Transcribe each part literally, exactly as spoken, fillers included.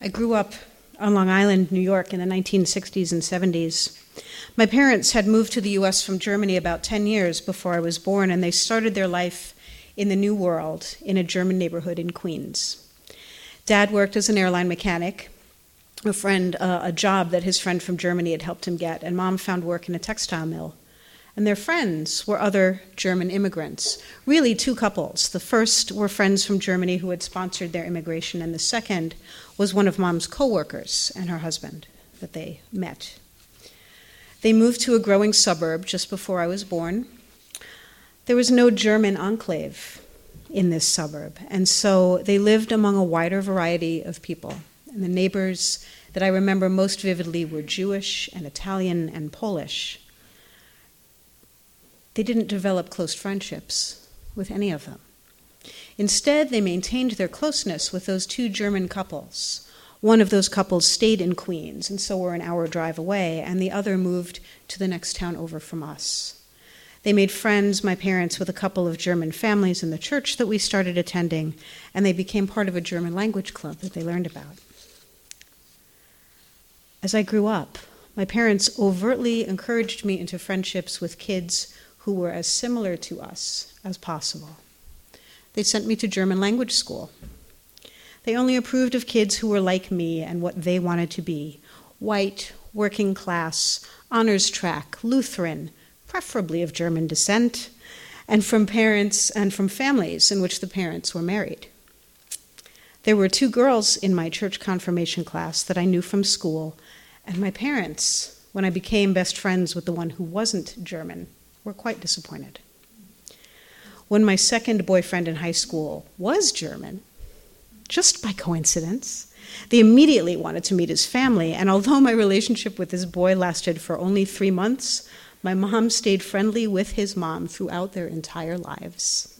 I grew up on Long Island, New York in the nineteen sixties and seventies. My parents had moved to the U S from Germany about ten years before I was born, and they started their life in the New World in a German neighborhood in Queens. Dad worked as an airline mechanic, a friend, uh, a job that his friend from Germany had helped him get, and Mom found work in a textile mill. And their friends were other German immigrants, really two couples. The first were friends from Germany who had sponsored their immigration, and the second was one of Mom's co-workers and her husband that they met. They moved to a growing suburb just before I was born. There was no German enclave in this suburb, and so they lived among a wider variety of people. And the neighbors that I remember most vividly were Jewish and Italian and Polish. They didn't develop close friendships with any of them. Instead, they maintained their closeness with those two German couples. One of those couples stayed in Queens, and so were an hour drive away, and the other moved to the next town over from us. They made friends, my parents, with a couple of German families in the church that we started attending, and they became part of a German language club that they learned about. As I grew up, my parents overtly encouraged me into friendships with kids who were as similar to us as possible. They sent me to German language school. They only approved of kids who were like me and what they wanted to be: white, working class, honors track, Lutheran, preferably of German descent, and from parents and from families in which the parents were married. There were two girls in my church confirmation class that I knew from school, and my parents, when I became best friends with the one who wasn't German, were quite disappointed. When my second boyfriend in high school was German, just by coincidence, they immediately wanted to meet his family, and although my relationship with this boy lasted for only three months, my mom stayed friendly with his mom throughout their entire lives.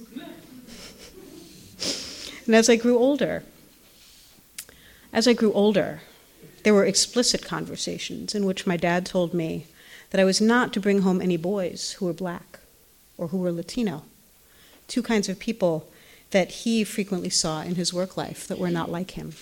And as I grew older, as I grew older, there were explicit conversations in which my dad told me that I was not to bring home any boys who were black or who were Latino, two kinds of people that he frequently saw in his work life that were not like him.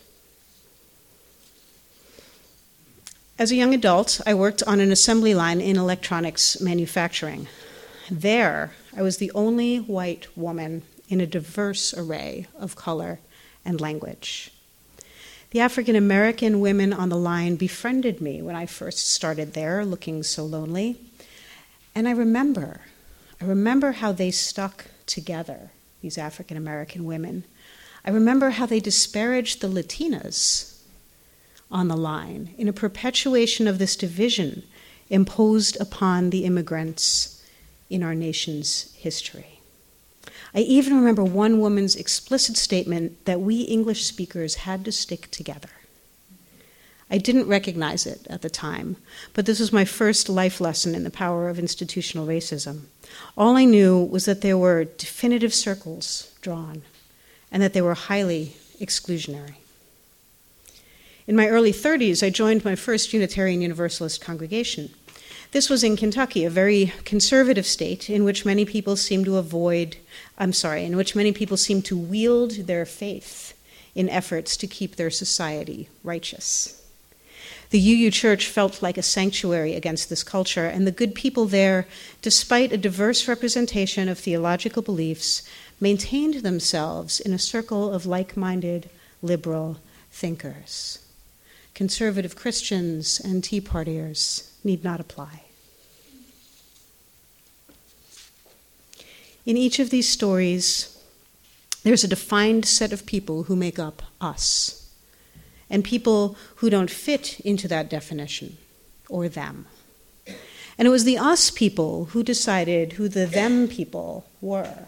As a young adult, I worked on an assembly line in electronics manufacturing. There, I was the only white woman in a diverse array of color and language. The African American women on the line befriended me when I first started there, looking so lonely. And I remember, I remember how they stuck together, these African American women. I remember how they disparaged the Latinas on the line in a perpetuation of this division imposed upon the immigrants in our nation's history. I even remember one woman's explicit statement that we English speakers had to stick together. I didn't recognize it at the time, but this was my first life lesson in the power of institutional racism. All I knew was that there were definitive circles drawn and that they were highly exclusionary. In my early thirties, I joined my first Unitarian Universalist congregation. This was in Kentucky, a very conservative state in which many people seem to avoid, I'm sorry, in which many people seem to wield their faith in efforts to keep their society righteous. The U U Church felt like a sanctuary against this culture, and the good people there, despite a diverse representation of theological beliefs, maintained themselves in a circle of like-minded liberal thinkers. Conservative Christians and Tea Partiers need not apply. In each of these stories, there's a defined set of people who make up us, and people who don't fit into that definition, or them. And it was the us people who decided who the them people were.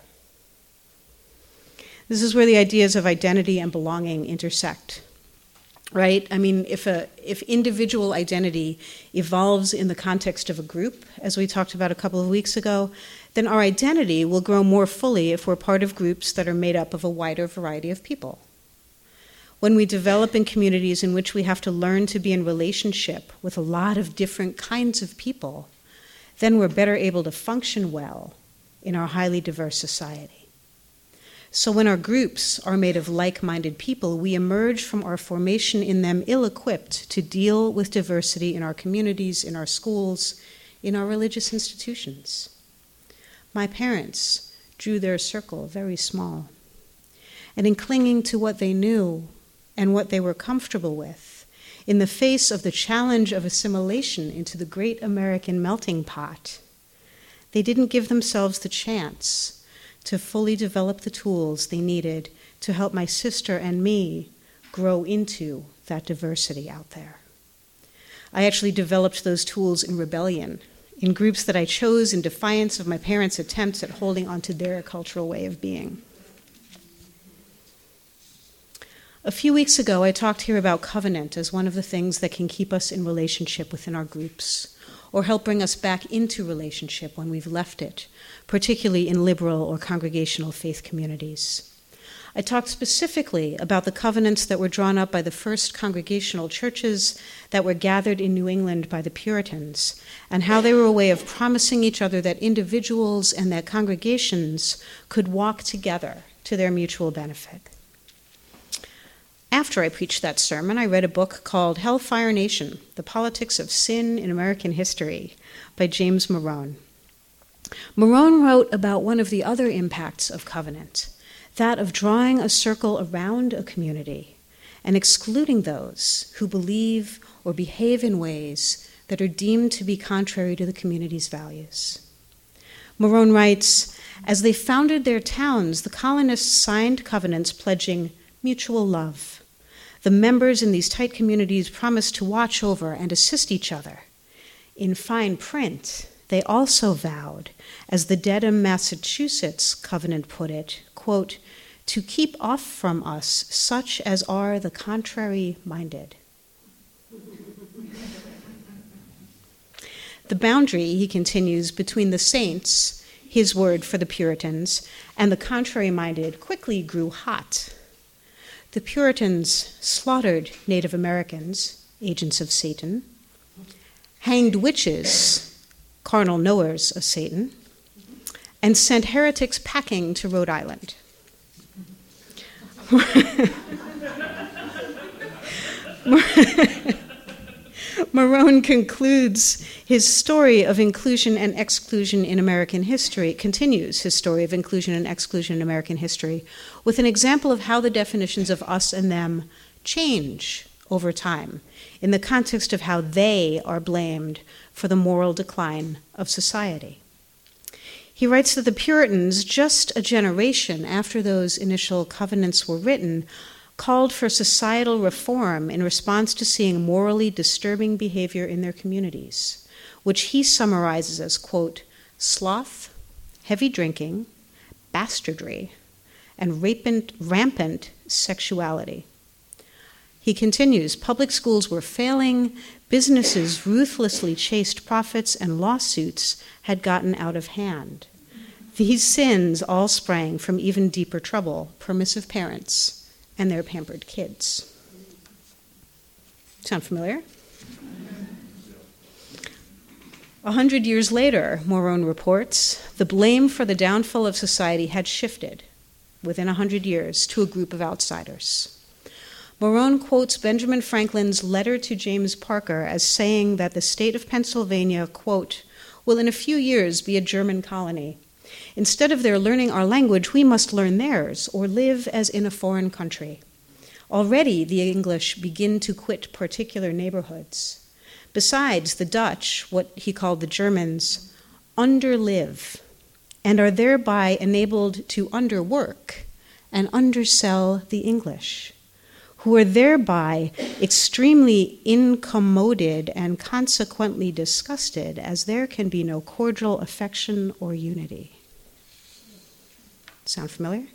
This is where the ideas of identity and belonging intersect. Right? I mean, if a if individual identity evolves in the context of a group, as we talked about a couple of weeks ago, then our identity will grow more fully if we're part of groups that are made up of a wider variety of people. When we develop in communities in which we have to learn to be in relationship with a lot of different kinds of people, then we're better able to function well in our highly diverse society. So when our groups are made of like-minded people, we emerge from our formation in them ill-equipped to deal with diversity in our communities, in our schools, in our religious institutions. My parents drew their circle very small. And in clinging to what they knew and what they were comfortable with, in the face of the challenge of assimilation into the great American melting pot, they didn't give themselves the chance to fully develop the tools they needed to help my sister and me grow into that diversity out there. I actually developed those tools in rebellion, in groups that I chose in defiance of my parents' attempts at holding onto their cultural way of being. A few weeks ago, I talked here about covenant as one of the things that can keep us in relationship within our groups, or help bring us back into relationship when we've left it, particularly in liberal or congregational faith communities. I talked specifically about the covenants that were drawn up by the first congregational churches that were gathered in New England by the Puritans, and how they were a way of promising each other that individuals and that congregations could walk together to their mutual benefit. After I preached that sermon, I read a book called Hellfire Nation, The Politics of Sin in American History by James Morone. Morone wrote about one of the other impacts of covenant, that of drawing a circle around a community and excluding those who believe or behave in ways that are deemed to be contrary to the community's values. Morone writes, as they founded their towns, the colonists signed covenants pledging mutual love. The members in these tight communities promised to watch over and assist each other. In fine print, they also vowed, as the Dedham, Massachusetts covenant put it, quote, to keep off from us such as are the contrary-minded. The boundary, he continues, between the saints, his word for the Puritans, and the contrary-minded quickly grew hot. The Puritans slaughtered Native Americans, agents of Satan, hanged witches, carnal knowers of Satan, and sent heretics packing to Rhode Island. Morone concludes his story of inclusion and exclusion in American history, continues his story of inclusion and exclusion in American history, with an example of how the definitions of us and them change over time in the context of how they are blamed for the moral decline of society. He writes that the Puritans, just a generation after those initial covenants were written, called for societal reform in response to seeing morally disturbing behavior in their communities, which he summarizes as, quote, sloth, heavy drinking, bastardry, and rampant, rampant sexuality. He continues, public schools were failing, businesses ruthlessly chased profits, and lawsuits had gotten out of hand. These sins all sprang from even deeper trouble, permissive parents and their pampered kids. Sound familiar? A hundred years later, Morone reports, the blame for the downfall of society had shifted within a hundred years to a group of outsiders. Morone quotes Benjamin Franklin's letter to James Parker as saying that the state of Pennsylvania, quote, will in a few years be a German colony. Instead of their learning our language, we must learn theirs or live as in a foreign country. Already the English begin to quit particular neighborhoods. Besides, the Dutch, what he called the Germans, underlive and are thereby enabled to underwork and undersell the English, who are thereby extremely incommoded and consequently disgusted, as there can be no cordial affection or unity. Sound familiar?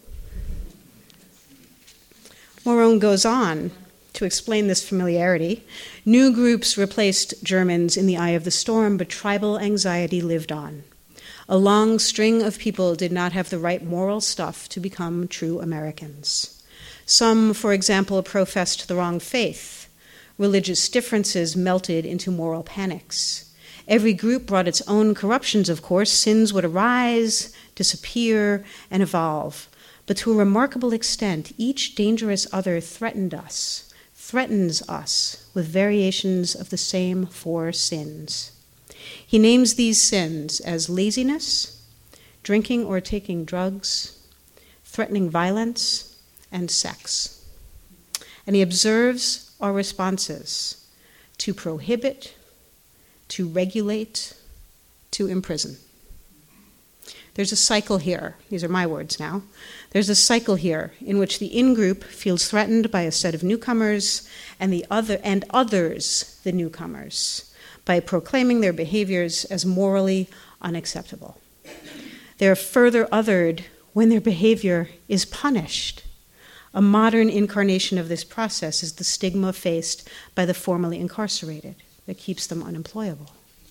Morone goes on to explain this familiarity. New groups replaced Germans in the eye of the storm, but tribal anxiety lived on. A long string of people did not have the right moral stuff to become true Americans. Some, for example, professed the wrong faith. Religious differences melted into moral panics. Every group brought its own corruptions, of course. Sins would arise, disappear, and evolve. But to a remarkable extent, each dangerous other threatened us, threatens us with variations of the same four sins. He names these sins as laziness, drinking or taking drugs, threatening violence, and sex. And he observes our responses to prohibit, to regulate, to imprison. There's a cycle here. These are my words now. There's a cycle here in which the in-group feels threatened by a set of newcomers and the other and others, the newcomers, by proclaiming their behaviors as morally unacceptable. They are further othered when their behavior is punished. A modern incarnation of this process is the stigma faced by the formerly incarcerated that keeps them unemployable.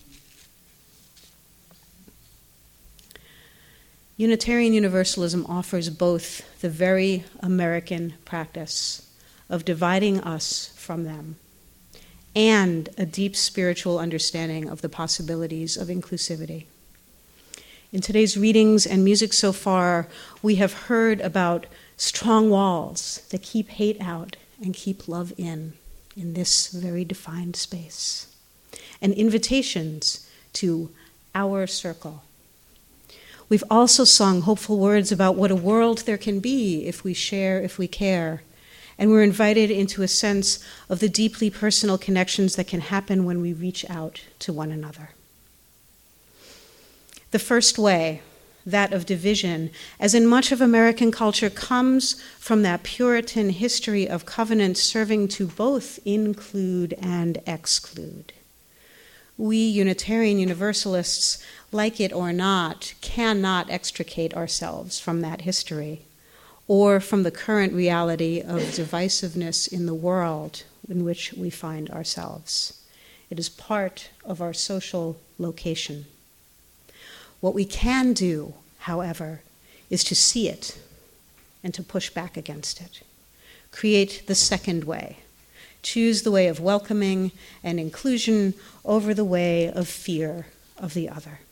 Unitarian Universalism offers both the very American practice of dividing us from them and a deep spiritual understanding of the possibilities of inclusivity. In today's readings and music so far, we have heard about strong walls that keep hate out and keep love in, in this very defined space, and invitations to our circle. We've also sung hopeful words about what a world there can be if we share, if we care. And we're invited into a sense of the deeply personal connections that can happen when we reach out to one another. The first way, that of division, as in much of American culture, comes from that Puritan history of covenant serving to both include and exclude. We Unitarian Universalists, like it or not, cannot extricate ourselves from that history or from the current reality of divisiveness in the world in which we find ourselves. It is part of our social location. What we can do, however, is to see it and to push back against it. Create the second way. Choose the way of welcoming and inclusion over the way of fear of the other.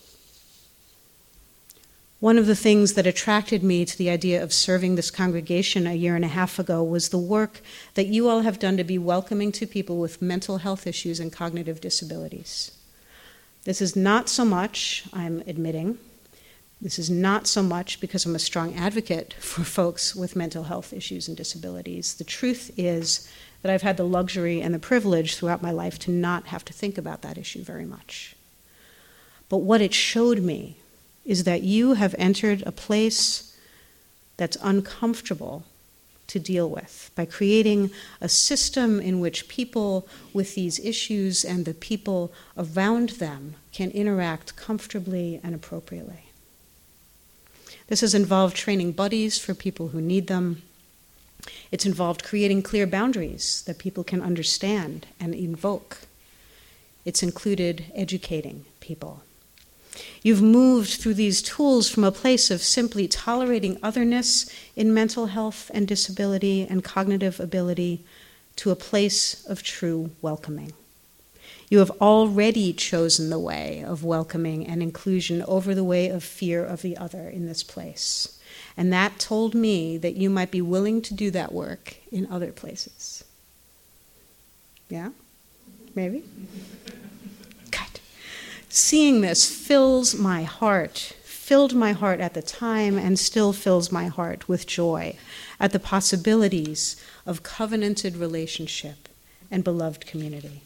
One of the things that attracted me to the idea of serving this congregation a year and a half ago was the work that you all have done to be welcoming to people with mental health issues and cognitive disabilities. This is not so much, I'm admitting, this is not so much because I'm a strong advocate for folks with mental health issues and disabilities. The truth is that I've had the luxury and the privilege throughout my life to not have to think about that issue very much. But what it showed me is that you have entered a place that's uncomfortable to deal with by creating a system in which people with these issues and the people around them can interact comfortably and appropriately. This has involved training buddies for people who need them. It's involved creating clear boundaries that people can understand and invoke. It's included educating people. You've moved through these tools from a place of simply tolerating otherness in mental health and disability and cognitive ability to a place of true welcoming. You have already chosen the way of welcoming and inclusion over the way of fear of the other in this place. And that told me that you might be willing to do that work in other places. Yeah? Maybe? Good. Seeing this fills my heart, filled my heart at the time and still fills my heart with joy at the possibilities of covenanted relationship and beloved community.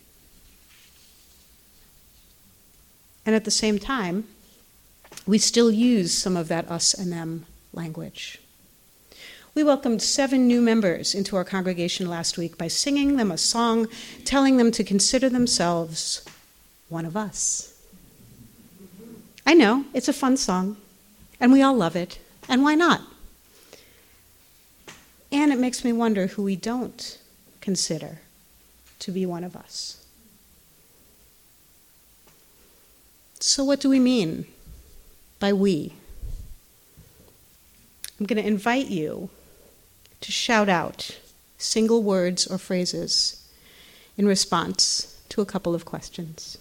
And at the same time, we still use some of that us and them language. We welcomed seven new members into our congregation last week by singing them a song, telling them to consider themselves one of us. I know, it's a fun song, and we all love it, and why not? And it makes me wonder who we don't consider to be one of us. So what do we mean by we? I'm going to invite you to shout out single words or phrases in response to a couple of questions.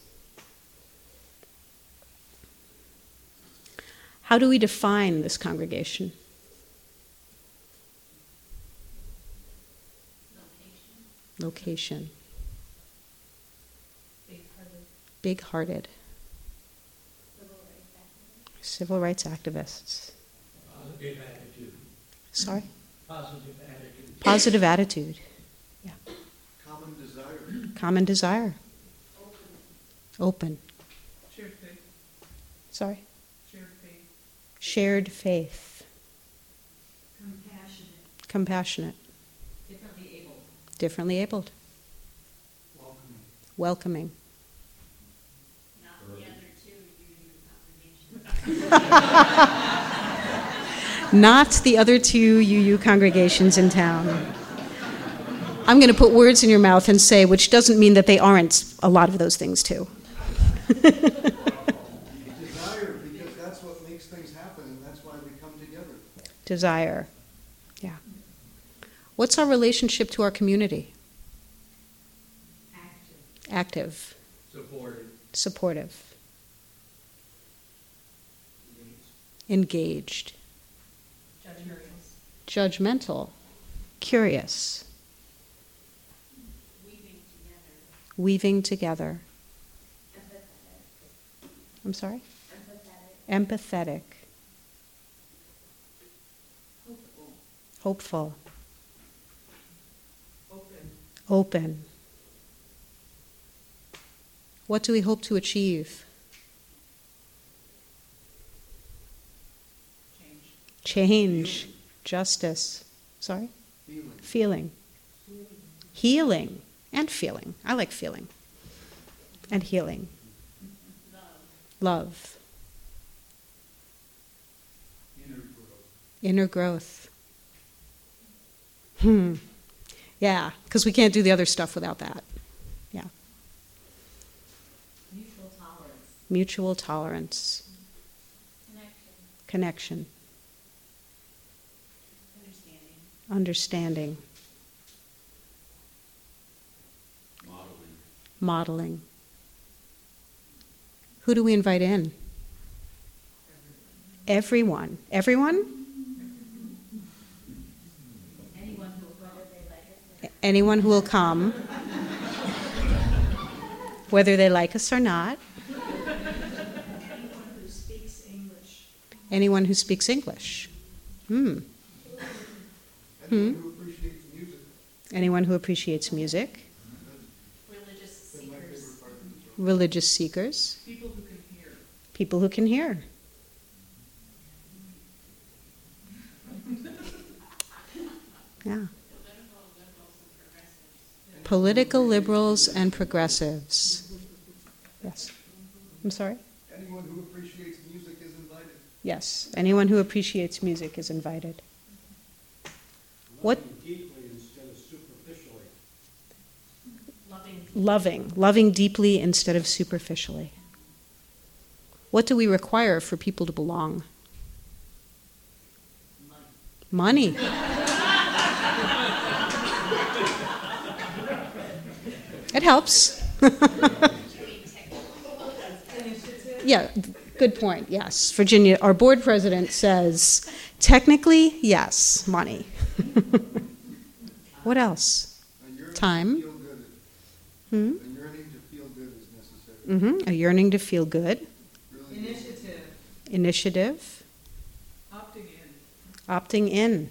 How do we define this congregation? Location. Big-hearted. Big-hearted. Civil rights activists. Positive attitude. Sorry? Positive attitude. Positive attitude. Yeah. Common desire. Common desire. Open. Open. Shared faith. Sorry? Shared faith. Shared faith. Compassionate. Compassionate. Differently able. Differently abled. Welcoming. Welcoming. Not the other two U U congregations. Not the other two U U congregations in town. I'm going to put words in your mouth and say, which doesn't mean that they aren't a lot of those things too. Desire, because that's what makes things happen, and that's why we come together. Desire. Yeah. What's our relationship to our community? Active. Active. Supportive. Supportive. Engaged. Judgmental. Judgmental. Curious. Weaving together. Weaving together. Empathetic. I'm sorry? Empathetic. Empathetic. Hopeful. Hopeful. Open. Open. What do we hope to achieve? Change. Change. Justice. Sorry? Feeling. Feeling. Healing. And feeling. I like feeling. And healing. Love. Love. Inner growth. Inner growth. Hmm. Yeah, because we can't do the other stuff without that. Yeah. Mutual tolerance. Mutual tolerance. Connection. Connection. Understanding. Understanding. Modeling. Modeling. Who do we invite in? Everyone. Everyone? Anyone who, whether they like it. Anyone who will come, whether they like us or not. Anyone who speaks English. Anyone who speaks English. Hmm. Anyone who appreciates music. Anyone who appreciates music. Religious That's my seekers. favorite part of this. Religious seekers. People who can hear. People who can hear. Yeah. Political liberals and progressives. Yes. I'm sorry? Anyone who appreciates music is invited. Yes. Anyone who appreciates music is invited. What? Loving deeply instead of superficially. Loving. Loving. Loving deeply instead of superficially. What do we require for people to belong? Money. Money. It helps. Yeah, good point. Yes. Virginia, our board president says, technically, yes, money. What else? A yearning Time. To feel good. Hmm? A yearning to feel good is necessary. Mm-hmm. A yearning to feel good. Really Initiative. Initiative. Opting in. Opting in.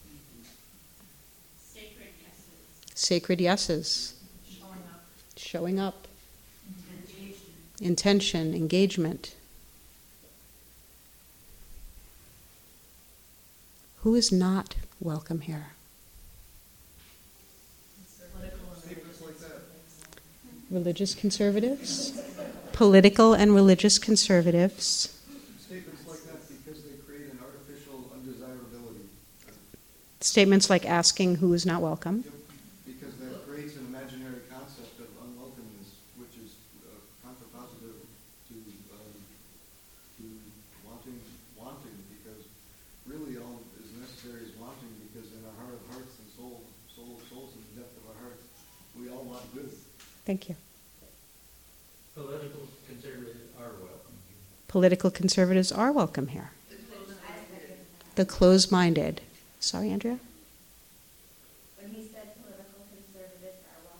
Sacred yeses. Sacred yeses. Showing up. Showing up. Engagement. Intention. Engagement. Who is not welcome here? Political and Statements like that. Religious conservatives? Political and religious conservatives. Statements like that because they create an artificial undesirability. Statements like asking who is not welcome. Because that creates an imaginary concept of unwelcomeness, which is uh, contrapositive to um, to wanting wanting. Because really, all is necessary is wanting. Because in our heart of hearts and soul, soul of souls, in the depth of our hearts, we all want good. Thank you. Political conservatives are welcome here. Political conservatives are welcome here. The closed-minded. Sorry, Andrea? When he said political conservatives are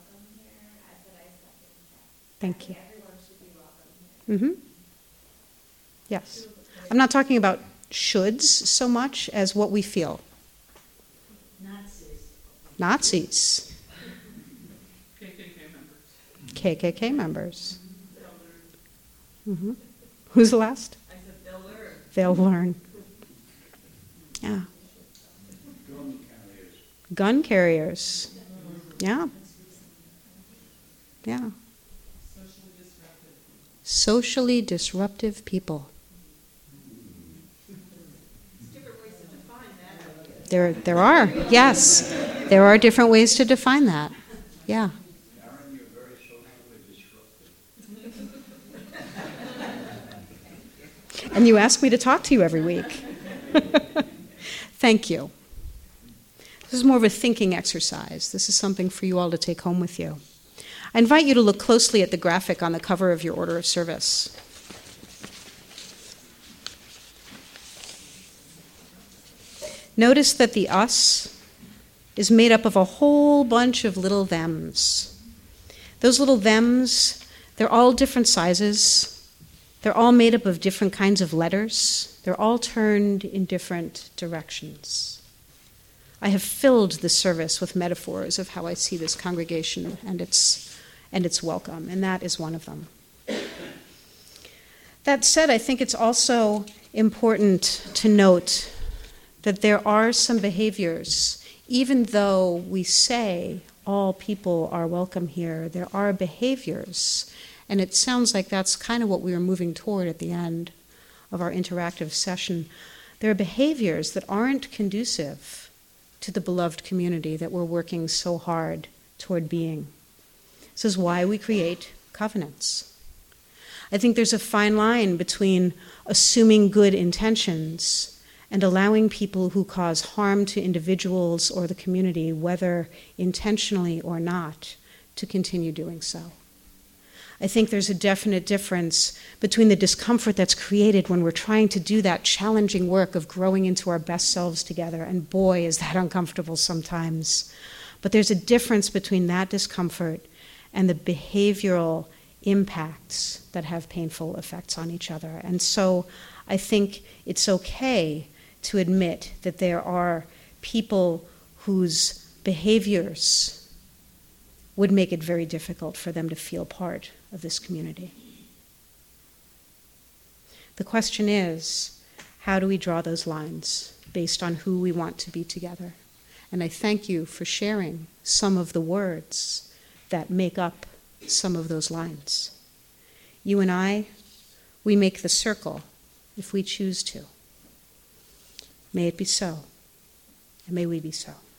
Thank you. Mm-hmm. Yes. I'm not talking about shoulds so much as what we feel. Nazis. Nazis. K K K members. K K K members. Mm-hmm. Who's the last? I said they'll learn. They'll learn. Yeah. Gun carriers. Gun carriers. Yeah. Yeah. Socially disruptive. Socially disruptive people. There's different ways to define that. There, there are. Yes. There are different ways to define that. Yeah. Darren, you're very socially disruptive. And you ask me to talk to you every week. Thank you. This is more of a thinking exercise. This is something for you all to take home with you. I invite you to look closely at the graphic on the cover of your order of service. Notice that the us is made up of a whole bunch of little thems. Those little thems, they're all different sizes. They're all made up of different kinds of letters. They're all turned in different directions. I have filled the service with metaphors of how I see this congregation and its and its welcome, and that is one of them. That said, I think it's also important to note that there are some behaviors, even though we say all people are welcome here, there are behaviors, and it sounds like that's kind of what we were moving toward at the end of our interactive session. There are behaviors that aren't conducive to the beloved community that we're working so hard toward being. This is why we create covenants. I think there's a fine line between assuming good intentions and allowing people who cause harm to individuals or the community, whether intentionally or not, to continue doing so. I think there's a definite difference between the discomfort that's created when we're trying to do that challenging work of growing into our best selves together, and boy, is that uncomfortable sometimes. But there's a difference between that discomfort and the behavioral impacts that have painful effects on each other. And so I think it's okay to admit that there are people whose behaviors would make it very difficult for them to feel part of this community. The question is, how do we draw those lines based on who we want to be together? And I thank you for sharing some of the words that make up some of those lines. You and I, we make the circle if we choose to. May it be so, and may we be so.